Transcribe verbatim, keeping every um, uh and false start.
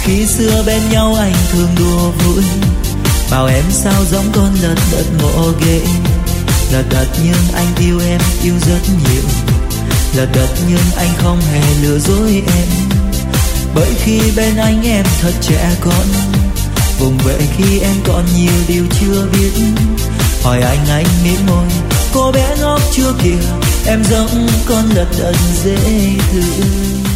Khi xưa bên nhau anh thường đùa vui, bảo em sao giống con lật đật ngộ ghê. Lật đật nhưng anh yêu em, yêu rất nhiều. Lật đật nhưng anh không hề lừa dối em. Bởi khi bên anh em thật trẻ con, vùng về khi em còn nhiều điều chưa biết. Hỏi anh anh mỉm môi, cô bé ngốc chưa kìa, em giống con lật đật dễ thương.